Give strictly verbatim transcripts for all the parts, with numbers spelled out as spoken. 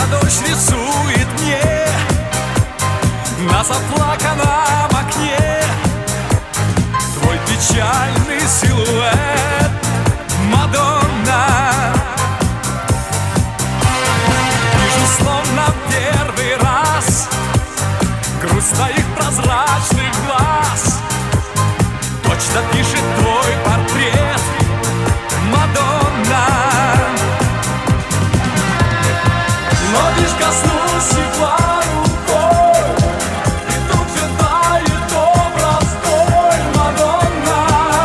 дождь рисует мне на заплаканном окне твой печальный силуэт, Мадонна. Вижу словно первый раз грусть твоих прозрачных глаз. Точно пишет твой портрет, Мадонна. Но лишь коснусь тепла рукой, и тут же тает образ твой, Мадонна.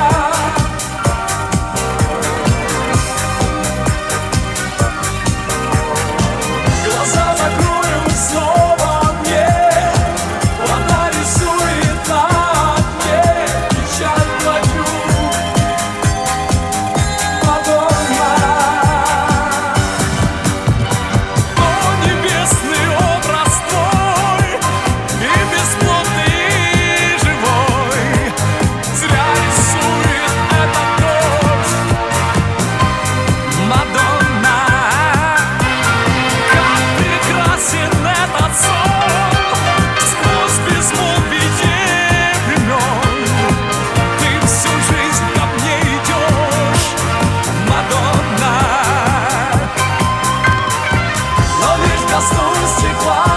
Глаза закрою снова мне, вода рисует на окне печаль твою, Мадонна. О, небесный образ твой, и бесплотный, и живой, зря рисует этот дождь, Мадонна. Как прекрасен этот сон, сквозь безмолвие времен. Ты всю жизнь ко мне идешь, Мадонна. Но лишь коснусь стекла